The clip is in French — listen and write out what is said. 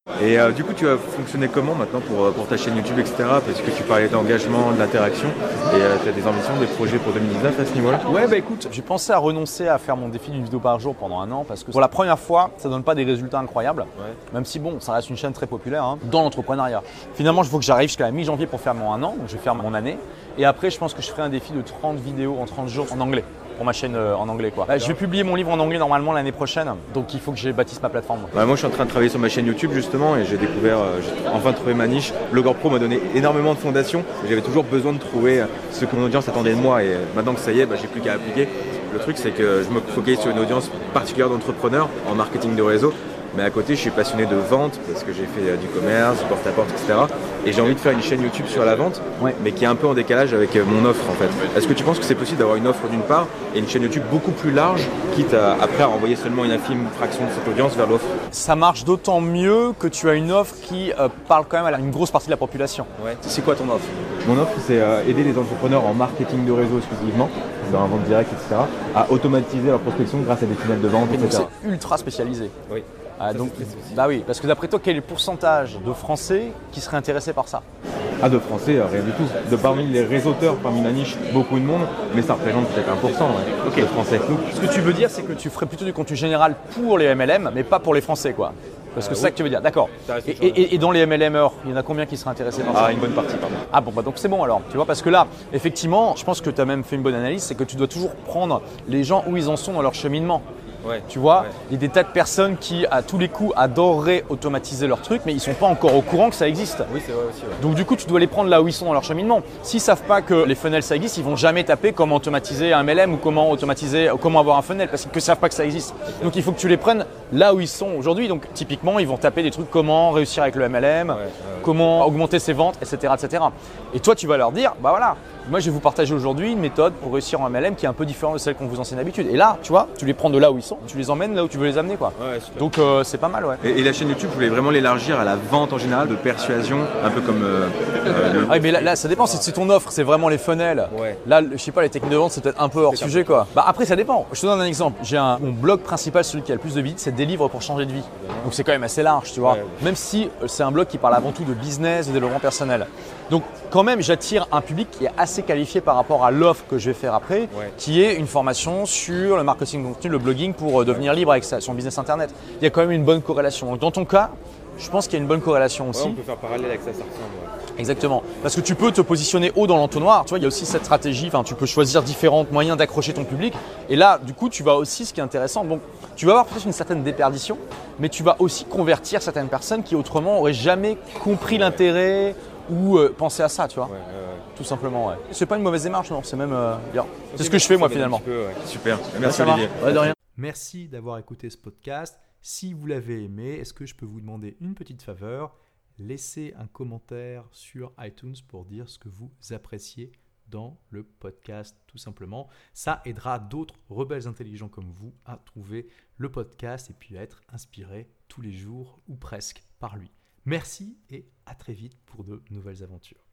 Et du coup, tu vas fonctionner comment maintenant pour ta chaîne YouTube, etc. Parce que tu parlais d'engagement, de l'interaction, et tu as des ambitions, des projets pour 2019 à ce niveau-là? Ouais, bah écoute, j'ai pensé à renoncer à faire mon défi d'une vidéo par jour pendant un an parce que pour la première fois, ça donne pas des résultats incroyables. Ouais. Même si bon, ça reste une chaîne très populaire dans l'entrepreneuriat. Finalement, il faut que j'arrive jusqu'à la mi-janvier pour faire mon un an, donc je vais faire mon année. Et après, je pense que je ferai un défi de 30 vidéos en 30 jours en anglais. Pour ma chaîne en anglais quoi. Là, je vais publier mon livre en anglais normalement l'année prochaine, donc il faut que je bâtisse ma plateforme. Moi je suis en train de travailler sur ma chaîne YouTube justement et j'ai découvert, j'ai enfin trouvé ma niche. Blogger Pro m'a donné énormément de fondations. J'avais toujours besoin de trouver ce que mon audience attendait de moi et maintenant que ça y est, j'ai plus qu'à appliquer. Le truc c'est que je me focalise sur une audience particulière d'entrepreneurs en marketing de réseau. Mais à côté, je suis passionné de vente parce que j'ai fait du commerce, du porte-à-porte, etc. Et j'ai envie de faire une chaîne YouTube sur la vente, mais qui est un peu en décalage avec mon offre en fait. Est-ce que tu penses que c'est possible d'avoir une offre d'une part et une chaîne YouTube beaucoup plus large, quitte à après à envoyer seulement une infime fraction de cette audience vers l'offre? Ça marche d'autant mieux que tu as une offre qui parle quand même à une grosse partie de la population. Ouais. C'est quoi ton offre? Mon offre, c'est aider les entrepreneurs en marketing de réseau exclusivement, dans la vente directe, etc., à automatiser leur prospection grâce à des tunnels de vente, etc. Donc c'est ultra spécialisé. Oui. Donc, bah oui, parce que d'après toi, quel est le pourcentage de Français qui seraient intéressés par ça? Ah, de Français, rien du tout. De parmi les réseauteurs, parmi la niche, beaucoup de monde, mais ça représente peut-être 1% de Français. Donc, ce que tu veux dire, c'est que tu ferais plutôt du contenu général pour les MLM, mais pas pour les Français, quoi. Parce que c'est ça que tu veux dire, d'accord. Et dans les MLMers, il y en a combien qui seraient intéressés par ça? Une bonne partie, pardon. Ah bon, donc c'est bon alors, tu vois, parce que là, effectivement, je pense que tu as même fait une bonne analyse, c'est que tu dois toujours prendre les gens où ils en sont dans leur cheminement. Ouais, tu vois, il y a des tas de personnes qui, à tous les coups, adoreraient automatiser leur truc, mais ils ne sont pas encore au courant que ça existe. Oui, c'est vrai aussi. Ouais. Donc du coup, tu dois les prendre là où ils sont dans leur cheminement. S'ils ne savent pas que les funnels ça existe, ils vont jamais taper comment automatiser un MLM ou comment avoir un funnel parce qu'ils ne savent pas que ça existe. Donc il faut que tu les prennes là où ils sont aujourd'hui. Donc typiquement, ils vont taper des trucs comment réussir avec le MLM, comment augmenter ses ventes, etc., etc. Et toi, tu vas leur dire, bah voilà. Moi, je vais vous partager aujourd'hui une méthode pour réussir en MLM qui est un peu différente de celle qu'on vous enseigne d'habitude. Et là, tu vois, tu les prends de là où ils sont, tu les emmènes là où tu veux les amener, quoi. Ouais, donc, c'est pas mal, ouais. Et la chaîne YouTube, vous voulez vraiment l'élargir à la vente en général, de persuasion, un peu comme. Mais là, ça dépend. Si ton offre, c'est vraiment les funnels. Ouais. Là, je sais pas, les techniques de vente, c'est peut-être un peu hors sujet, quoi. Bah après, ça dépend. Je te donne un exemple. Mon blog principal, celui qui a le plus de visites, c'est des livres pour changer de vie. Donc, c'est quand même assez large, tu vois. Ouais. Même si c'est un blog qui parle avant tout de business, de développement personnel. Donc, quand même, j'attire un public qui est assez qualifié par rapport à l'offre que je vais faire après, qui est une formation sur le marketing de contenu, le blogging pour devenir libre avec son business internet. Il y a quand même une bonne corrélation. Donc, dans ton cas, je pense qu'il y a une bonne corrélation aussi. Ouais, on peut faire parallèle avec ça ressemble. Ouais. Exactement. Parce que tu peux te positionner haut dans l'entonnoir. Tu vois, il y a aussi cette stratégie. Enfin, tu peux choisir différents moyens d'accrocher ton public. Et là, du coup, tu vas aussi, ce qui est intéressant, donc, tu vas avoir peut-être une certaine déperdition, mais tu vas aussi convertir certaines personnes qui autrement n'auraient jamais compris l'intérêt ou penser à ça, tu vois. Tout simplement, ouais. C'est pas une mauvaise démarche, non. C'est même bien. C'est ce que je fais moi finalement. Super. Merci Olivier. De rien. Merci d'avoir écouté ce podcast. Si vous l'avez aimé, est-ce que je peux vous demander une petite faveur? Laissez un commentaire sur iTunes pour dire ce que vous appréciez dans le podcast, tout simplement. Ça aidera d'autres rebelles intelligents comme vous à trouver le podcast et puis à être inspirés tous les jours ou presque par lui. Merci et à très vite pour de nouvelles aventures.